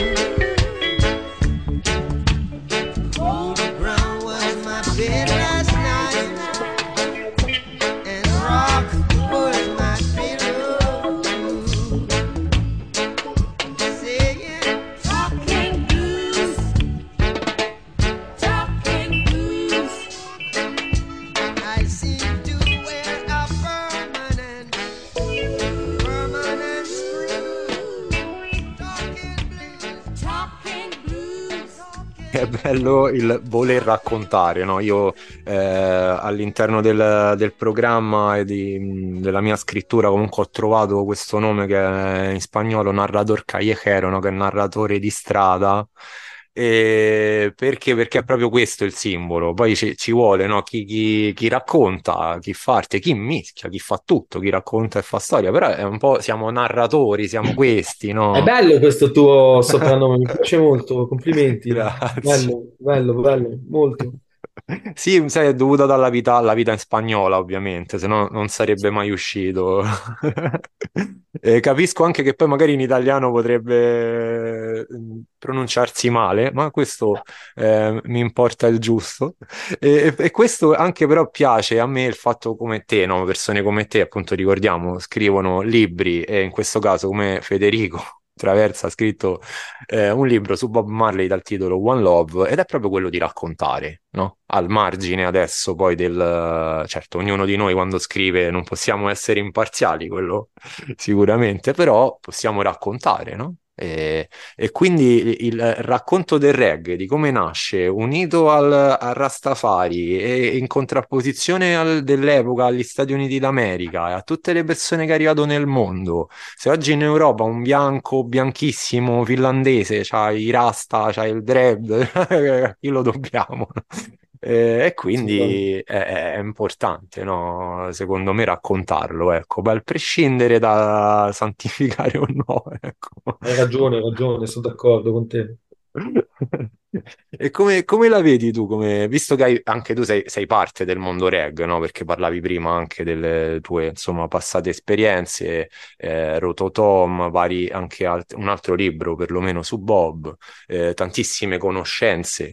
Cold ground was my bed last night, and rock was my pillow. Saying, talking blues, talking blues. I seem to wear a permanent, permanent screw. Talking blues, talking blues. È bello il voler raccontare, no? Io eh, all'interno del, del programma e di- della mia scrittura comunque ho trovato questo nome che è in spagnolo narrador callejero, no? Che è narratore di strada. E perché? Perché è proprio questo il simbolo. Poi ci, ci vuole, no? Chi, chi- chi racconta, chi fa arte, chi mischia, chi fa tutto, chi racconta e fa storia. Però è un po', siamo narratori, siamo questi, È no? bello questo tuo soprannome, mi piace molto, complimenti. Grazie. Bello, bello, bello, molto. Sì, sai, è dovuta dalla vita, alla vita in spagnola, ovviamente, se no non sarebbe mai uscito. E capisco anche che poi magari in italiano potrebbe eh, pronunciarsi male, ma questo eh, mi importa il giusto. E, e questo anche però piace a me il fatto come te, no? Persone come te, appunto, ricordiamo, scrivono libri e in questo caso come Federico Traversa ha scritto eh, un libro su Bob Marley dal titolo One Love ed è proprio quello di raccontare, no? Al margine adesso poi del... Certo, ognuno di noi quando scrive non possiamo essere imparziali, quello sicuramente, però possiamo raccontare, no? E, e quindi il racconto del reggae, di come nasce, unito al, al Rastafari e in contrapposizione al- dell'epoca agli Stati Uniti d'America e a tutte le persone che è arrivato nel mondo. Se oggi in Europa un bianco, bianchissimo finlandese c'ha i rasta, c'ha il dread, a chi lo dobbiamo? Eh, E, quindi è, è importante, no? Secondo me raccontarlo, ecco, a prescindere da santificare o no, ecco. Hai ragione, hai ragione, sono d'accordo con te. E come, come la vedi tu? Come, visto che hai- anche tu sei, sei parte del mondo reg, no? Perché parlavi prima anche delle tue, insomma, passate esperienze, eh, Rototom, vari, anche alt- un altro libro perlomeno su Bob, eh, tantissime conoscenze.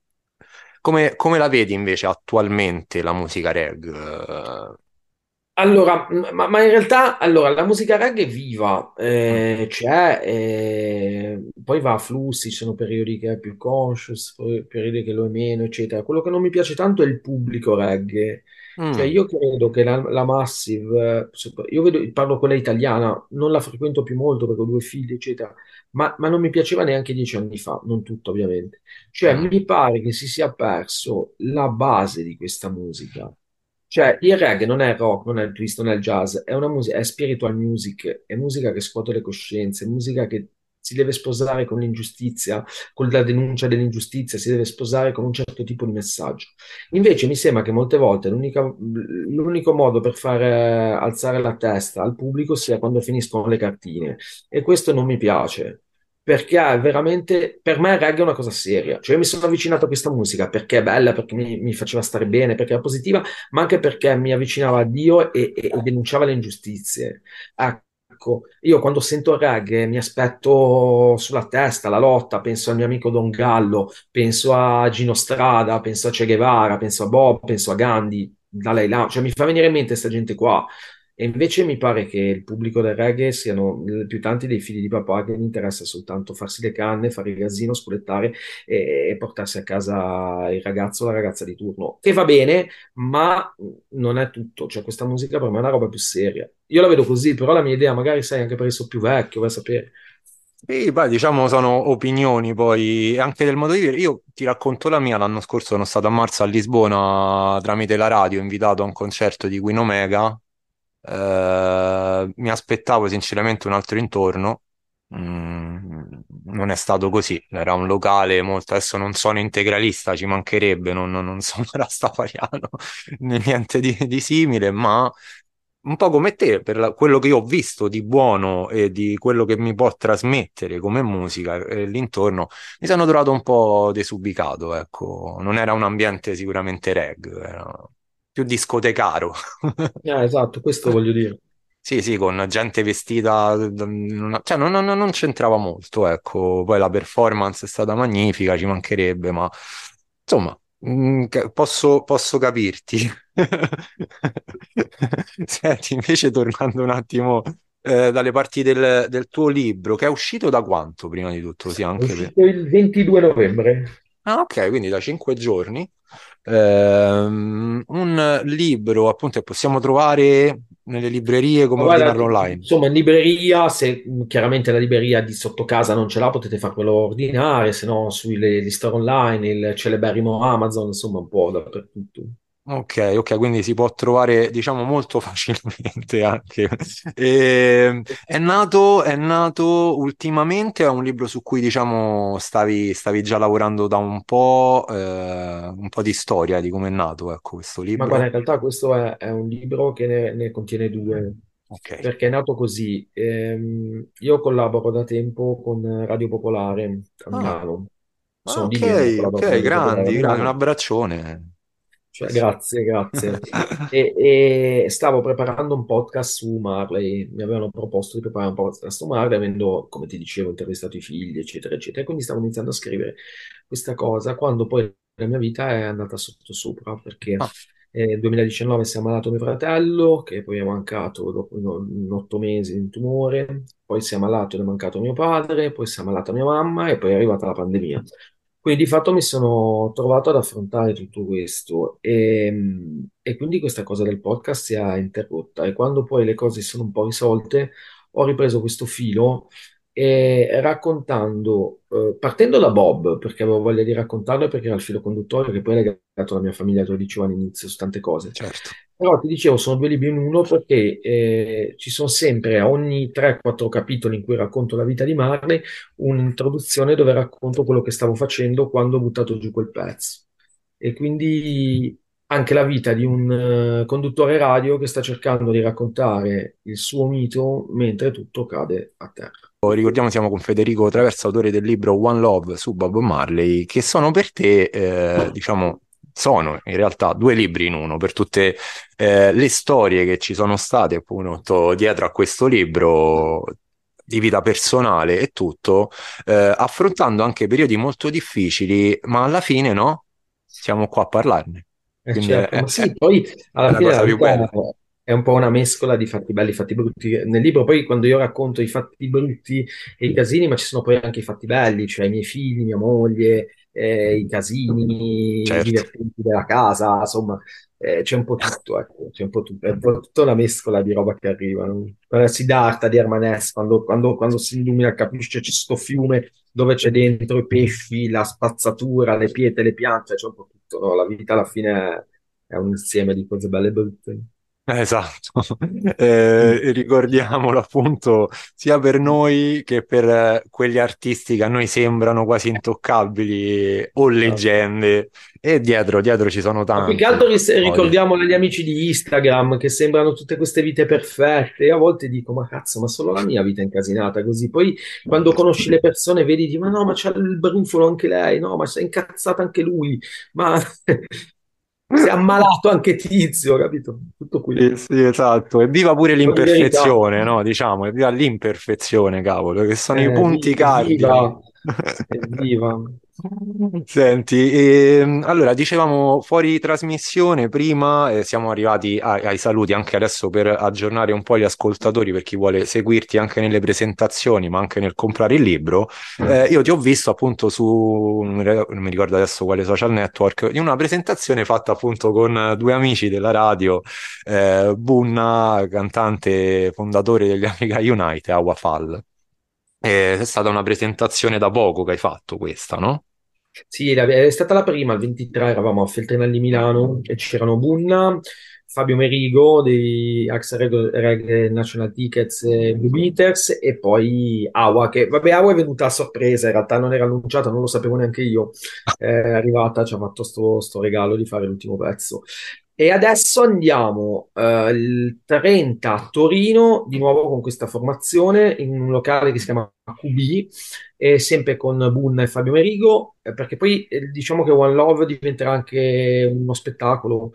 Come, come la vedi invece attualmente la musica reg? Eh, Allora, ma, ma in realtà allora, la musica reggae è viva, mm, eh, c'è, eh, poi va a flussi, ci sono periodi che è più conscious, poi periodi che lo è meno, eccetera. Quello che non mi piace tanto è il pubblico reggae. Cioè, mm, io credo che la, la Massive, eh, sopra- io vedo, parlo quella italiana, non la frequento più molto perché ho due figli, eccetera, ma, ma non mi piaceva neanche dieci anni fa, non tutto ovviamente. Cioè, mm, mi pare che si sia perso la base di questa musica. Cioè, il reggae non è rock, non è il twist, non è il jazz, è una musica, è spiritual music, è musica che scuote le coscienze, è musica che si deve sposare con l'ingiustizia, con la denuncia dell'ingiustizia, si deve sposare con un certo tipo di messaggio. Invece mi sembra che molte volte l'unica- l'unico modo per far eh, alzare la testa al pubblico sia quando finiscono le cartine e questo non mi piace. Perché è veramente, per me il reggae è una cosa seria. Cioè, io mi sono avvicinato a questa musica perché è bella, perché mi, mi faceva stare bene, perché era positiva, ma anche perché mi avvicinava a Dio e, e- e denunciava le ingiustizie. Ecco, io quando sento il reggae mi aspetto sulla testa la lotta, penso al mio amico Don Gallo, penso a Gino Strada, penso a Che Guevara, penso a Bob, penso a Gandhi, Dalai Lama, cioè mi fa venire in mente questa gente qua. E invece mi pare che il pubblico del reggae siano eh, più tanti dei figli di papà che gli interessa soltanto farsi le canne, fare il gasino, sculettare e, e portarsi a casa il ragazzo o la ragazza di turno. Che va bene, ma non è tutto. Cioè, questa musica per me è una roba più seria. Io la vedo così, però la mia idea, magari sai, anche perché sono più vecchio, vai a sapere. sì, beh, diciamo sono opinioni poi anche del modo di dire. Io ti racconto la mia, l'anno scorso sono stato a marzo a Lisbona tramite la radio, invitato a un concerto di Queen Omega Eh, mi aspettavo sinceramente un altro intorno. Mm, non è stato così, era un locale molto, adesso non sono integralista, ci mancherebbe, non, non- non sono rastafariano né niente di, di simile, ma un po' come te, per la- quello che io ho visto di buono e di quello che mi può trasmettere come musica, eh, l'intorno, mi sono trovato un po' desubicato, ecco, non era un ambiente sicuramente reg, era più discotecaro. Eh, esatto, questo voglio dire. Sì, sì, con gente vestita, non- cioè non, non- non c'entrava molto, ecco. Poi la performance è stata magnifica, ci mancherebbe, ma insomma, mm, ca- posso, posso capirti. Senti, invece tornando un attimo eh, dalle parti del, del tuo libro, che è uscito da quanto, prima di tutto? Sì, È anche per... uscito il ventidue novembre. Ah, ok, quindi da cinque giorni. Ehm, un libro appunto che possiamo trovare nelle librerie, come Ma guarda, ordinarlo ti- online. insomma, in libreria, se mh, chiaramente la libreria di sotto casa non ce l'ha, potete farvelo ordinare, se no sui le- gli store online, il celeberrimo Amazon, insomma, un po' dappertutto. Ok, ok, quindi si può trovare, diciamo, molto facilmente anche. E, è nato, è nato ultimamente, è un libro su cui, diciamo, stavi, stavi già lavorando da un po', eh, un po' di storia di come è nato, ecco, questo Ma guarda, in libro. realtà questo è, è un libro che ne, ne contiene due, Ok. perché è nato così. Ehm, io collaboro da tempo con Radio Popolare a Ah, Milano. ah, Sono ok, di lì, ma collaboro con ok, Radio Popolare a grandi, grandi, un Milano. abbraccione. Cioè, grazie, grazie. E, e stavo preparando un podcast su Marley. Mi avevano proposto di preparare un podcast su Marley, avendo, come ti dicevo, intervistato i figli, eccetera, eccetera. E quindi stavo iniziando a scrivere questa cosa quando poi la mia vita è andata sotto sopra, perché Ah, eh, nel duemiladiciannove si è ammalato mio fratello, che poi è mancato dopo un- un otto mesi di un tumore, poi si è ammalato ed è mancato mio padre, poi si è ammalata mia mamma e poi è arrivata la pandemia. Quindi di fatto mi sono trovato ad affrontare tutto questo e, e quindi questa cosa del podcast si è interrotta e quando poi le cose si sono un po' risolte ho ripreso questo filo e raccontando, eh, partendo da Bob, perché avevo voglia di raccontarlo e perché era il filo conduttore che poi è legato alla mia famiglia, te lo dicevo all'inizio, su tante cose. certo. Però ti dicevo, sono due libri in uno perché eh, ci sono sempre, a ogni tre quattro capitoli in cui racconto la vita di Marley, un'introduzione dove racconto quello che stavo facendo quando ho buttato giù quel pezzo. E quindi anche la vita di un eh, conduttore radio che sta cercando di raccontare il suo mito mentre tutto cade a terra. Ricordiamo, siamo con Federico Traverso, autore del libro One Love su Bob Marley, che sono per te, eh, diciamo, sono in realtà due libri in uno, per tutte eh, le storie che ci sono state appunto dietro a questo libro di vita personale e tutto, eh, affrontando anche periodi molto difficili, ma alla fine no, siamo qua a parlarne. Eh, Quindi è, certo, è- ma sì, poi è alla la fine la cosa più vita bella. è un po' una mescola di fatti belli e fatti brutti. Nel libro poi quando io racconto i fatti brutti e i casini, ma ci sono poi anche i fatti belli, cioè i miei figli, mia moglie, eh, i casini, i Certo. divertimenti della casa, insomma, eh, c'è un po' tutto, ecco, c'è un po' tutto, è un po' tutta una mescola di roba che arriva. No? Guarda, Siddhartha di Hermanès, quando, quando, quando si illumina capisce c'è sto fiume dove c'è dentro i pesci, la spazzatura, le pietre, le piante, c'è un po' tutto, no? La vita alla fine è un insieme di cose belle e brutte. Esatto, eh, ricordiamolo appunto sia per noi che per eh, quegli artisti che a noi sembrano quasi intoccabili o Esatto. leggende e dietro, dietro ci sono Ma più che tanti altro ris- storie. ricordiamo gli amici di Instagram che sembrano tutte queste vite perfette. E a volte dico, ma cazzo, ma solo la mia vita è incasinata così. Poi quando conosci le persone vedi, di, ma no, ma c'ha il brufolo anche lei, no, ma si è incazzato anche lui, ma si è ammalato anche Tizio, capito? Tutto qui. Sì, sì, esatto, e viva pure Un po' di verità. l'imperfezione, no? Diciamo, e viva l'imperfezione, cavolo, che sono i punti Eh, cardini. evviva, evviva. Senti, ehm, allora dicevamo fuori trasmissione prima, eh, siamo arrivati ai, ai saluti anche adesso per aggiornare un po' gli ascoltatori per chi vuole seguirti anche nelle presentazioni, ma anche nel comprare il libro. Eh, io ti ho visto appunto su, non mi ri- non mi ricordo adesso quale social network, in una presentazione fatta appunto con due amici della radio, eh, Bunna, cantante fondatore degli Amiga Unite, e Awa Fall. Eh, è stata una presentazione da poco che hai fatto questa, no? Sì, la- è stata la prima, il ventitré eravamo a Feltrinelli Milano e c'erano Bunna, Fabio Merigo di Axa Reg Reg National Tickets e Blue Beaters, e poi Awa, che vabbè, Awa è venuta a sorpresa, in realtà non era annunciata, non lo sapevo neanche io, è arrivata, ci ha fatto sto, sto regalo di fare l'ultimo pezzo. E adesso andiamo eh, il trenta a Torino, di nuovo con questa formazione, in un locale che si chiama Q B, e sempre con Bunna e Fabio Merigo, eh, perché poi eh, diciamo che One Love diventerà anche uno spettacolo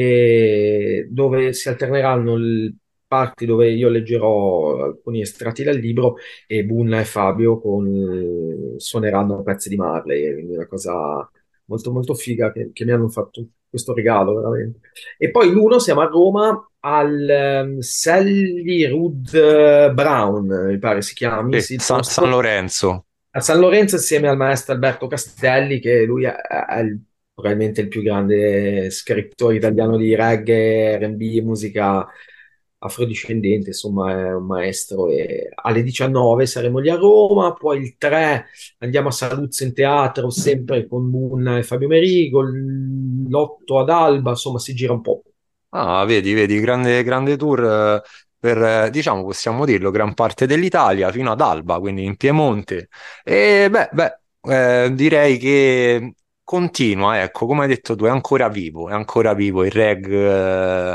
eh, dove si alterneranno il- parti dove io leggerò alcuni estratti dal libro e Bunna e Fabio con- suoneranno pezzi di Marley, quindi una cosa molto molto figa che, che mi hanno fatto questo regalo veramente. E poi l'uno siamo a Roma al ehm, Sally Rood eh, Brown, mi pare si chiami, Sì, sì, il San, San posto Lorenzo. a San Lorenzo insieme al maestro Alberto Castelli, che lui è, è il- probabilmente il più grande scrittore italiano di reggae, R and B e musica afrodiscendente, insomma è un maestro. E alle diciannove saremo lì a Roma, poi il tre andiamo a Saluzzo in teatro, sempre con Munna e Fabio Merigo, l'otto ad Alba, insomma si gira un po'. Ah, vedi, vedi, grande, grande tour eh, per, eh, diciamo, possiamo dirlo, gran parte dell'Italia fino ad Alba, quindi in Piemonte. E beh, beh, eh, direi che continua, ecco, come hai detto tu, è ancora vivo, è ancora vivo il reg, eh,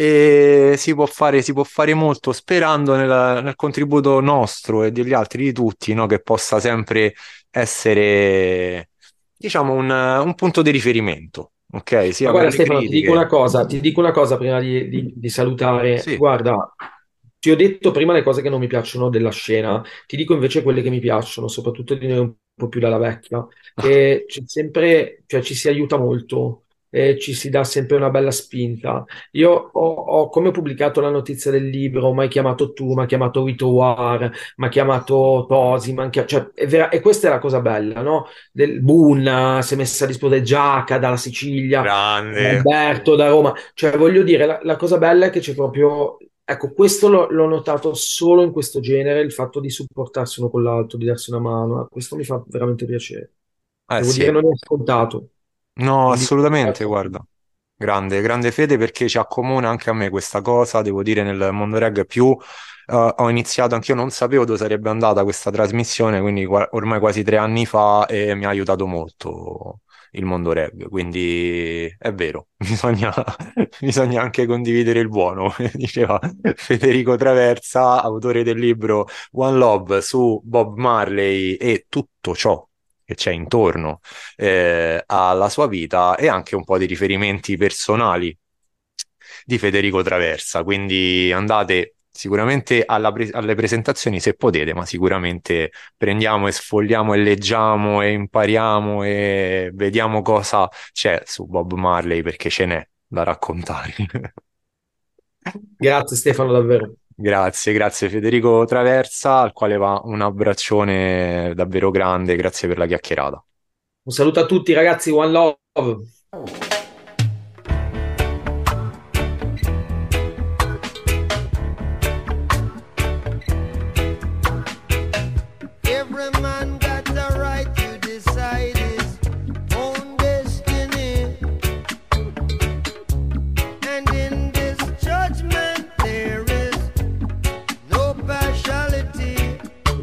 e si può fare, si può fare molto sperando nel, nel contributo nostro e degli altri, di tutti, no, che possa sempre essere, diciamo, un, un punto di riferimento, ok? Ma Sia per guarda le Stefano, ti dico una critiche. cosa, ti dico una cosa prima di, di- di salutare. Sì. Guarda, ti ho detto prima le cose che non mi piacciono della scena, ti dico invece quelle che mi piacciono, soprattutto di noi un po' più dalla vecchia, che c'è sempre, cioè ci si aiuta molto, e ci si dà sempre una bella spinta. Io ho, ho- come ho pubblicato la notizia del libro, mi hai chiamato tu, mi ha chiamato Vito War, mi ha chiamato Tosi, m'ha chia- cioè, è vera- e questa è la cosa bella, no? Del Bunna, si è messa a disposizione Giaca dalla Sicilia, Grande. Alberto da Roma, cioè voglio dire, la, la cosa bella è che c'è proprio, ecco, questo l'ho l'ho notato solo in questo genere, il fatto di supportarsi uno con l'altro, di darsi una mano, eh, questo mi fa veramente piacere. Eh Devo dire, sì, non è scontato, no, quindi assolutamente, grazie. guarda. Grande, grande fede perché ci accomuna anche a me questa cosa, devo dire, nel mondo reg più eh, ho iniziato, anch'io non sapevo dove sarebbe andata questa trasmissione, quindi qua- ormai quasi tre anni fa e mi ha aiutato molto il mondo reg, quindi è vero, bisogna, bisogna anche condividere il buono, come diceva Federico Traversa, autore del libro One Love su Bob Marley e tutto ciò che c'è intorno eh, alla sua vita e anche un po' di riferimenti personali di Federico Traversa. Quindi andate sicuramente alla pre- alle presentazioni se potete, ma sicuramente prendiamo e sfogliamo e leggiamo e impariamo e vediamo cosa c'è su Bob Marley perché ce n'è da raccontare. Grazie Stefano, davvero. Grazie, grazie Federico Traversa, al quale va un abbraccione davvero grande, grazie per la chiacchierata. Un saluto a tutti ragazzi, One Love. Every man got the right to decide his own destiny. And in this judgment there is no partiality.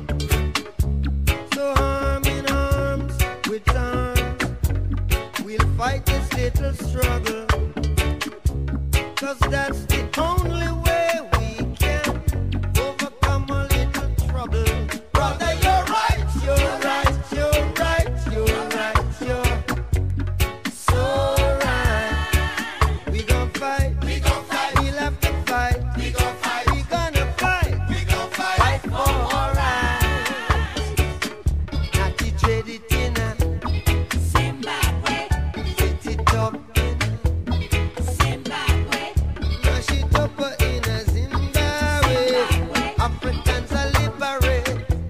So arm in arms with arms, we'll fight this little struggle. 'Cause that's the only way we can overcome a little trouble. Brother, you're right, you're right, you're right, you're right, you're so right. We gon' fight, we gon' fight, we'll have to fight, we gon' fight, we gonna fight, we gon' fight, fight for our rights. Not to trade it in a Zimbabwe, set it up in a Zimbabwe, mash it up in a Zimbabwe. Africans are liberate.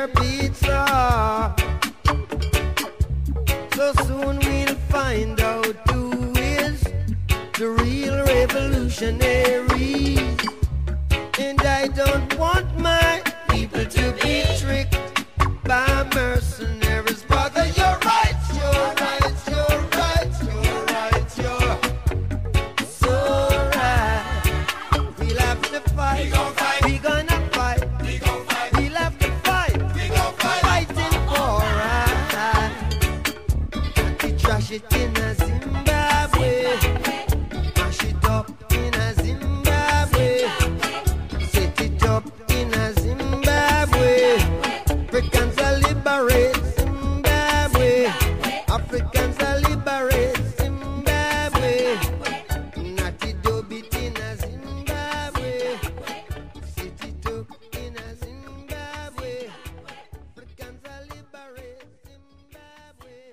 their pizza. So soon we'll find out who is the real revolutionary. And I don't want my people to be tricked by mercenaries. Brother, you're right, you're right, you're right, you're right, you're so right. We'll have to fight, we gon' fight, we gonna fight, we gon' fight, we'll have to fight, we gon' fight, fighting for right. Not to trash it in